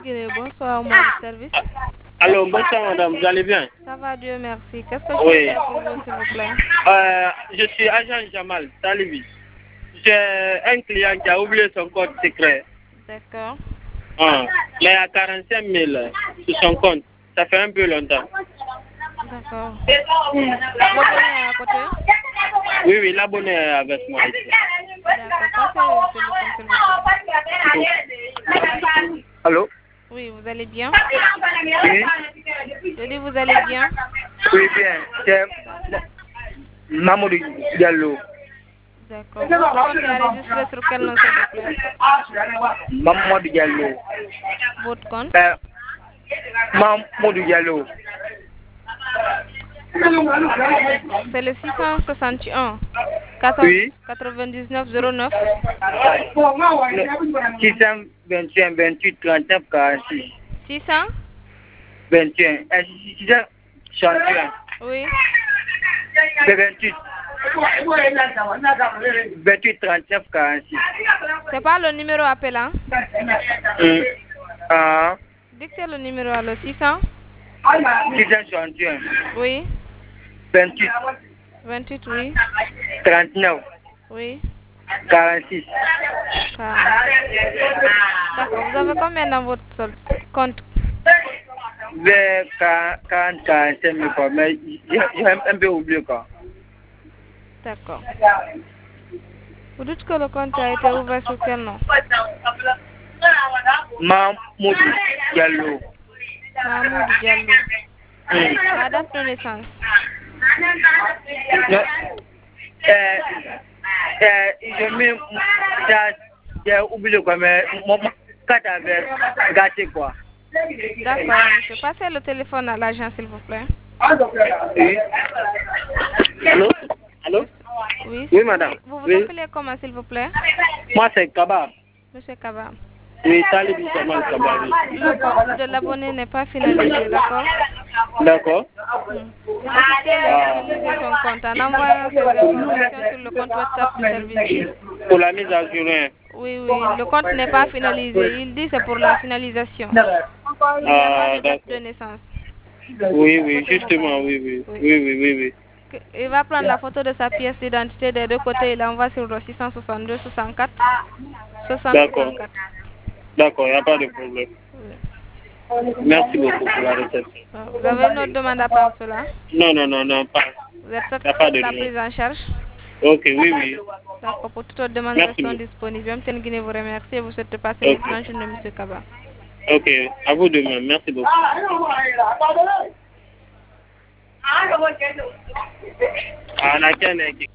Bonsoir, mon service. Allô, bonsoir madame, vous allez bien? Ça va, Dieu merci. Qu'est-ce que je Oui. peux faire pour vous, s'il vous plaît? Je suis agent Jamal Talibi. J'ai un client qui a oublié son code secret. D'accord. Mais il y a 45 000 sur son compte. Ça fait un peu longtemps. D'accord. L'abonné est à côté? Oui, oui, l'abonné est avec moi ici. D'accord. Passez le téléphone, s'il vous plaît. Allô? Oui, vous allez bien? Oui? Je dis, vous allez bien? Oui, bien. C'est Mamoudou Diallo. D'accord. Votre compte est enregistré sur quel nom, s'il vous plaît? Mamoudou Diallo. Votre compte? Mamoudou Diallo. C'est le 661 Oui? 99 09. 621, 28, 39, 46. 600? 21. 661. Oui. 28. 28, 39, 46. C'est pas le numéro appelant? Dictez le numéro à le 600? 661. Oui. 28. 28, oui. 39. Oui. 46. 40. D'accord. Vous avez combien dans votre compte? Vers 40, 45 000 quoi. Mais j'ai un peu oublié quoi. D'accord. Vous dites que le compte a été ouvert sur quel nom? Mamoudou Diallo. Mahmoud Diallo. La date de naissance? J'ai oublié quoi, mais mon carte avait gâté quoi. D'accord, monsieur. Passez le téléphone à l'agent, s'il vous plaît. Oui. Allô? Allô? Oui. Oui, madame. Vous vous Oui. appelez comment, s'il vous plaît? Moi, c'est Kaba. Monsieur Kaba. Oui, Talibi Jamal Kaba. Le compte de l'abonné n'est pas finalisé, d'accord? D'accord. Assistez-le finaliser son compte en envoyant ses informations sur le compte WhatsApp du service. Pour la mise à jour. Oui, oui. Le compte n'est pas finalisé. Il dit c'est pour la finalisation. Il n'y a pas de date de naissance. Oui, oui, justement, oui, oui. Oui, oui, oui, oui. Il va prendre la photo de sa pièce d'identité des deux côtés. Il l'envoie sur le 662 64 60 D'accord. 64. D'accord, il n'y a pas de problème. Oui. Merci beaucoup pour la réception. Vous avez une autre demande à part cela? Non, non, non, non, pas. Vous êtes Il n'y a pas satisfait de de la nom. prise en charge? Ok, oui, oui. D'accord, pour toute autre demande, Merci restons beaucoup. disponibles. Je Guinée vous remercie et vous souhaite passer une Ok. excellente journée, M. Kaba. Ok, à vous de même. Merci beaucoup. Ah,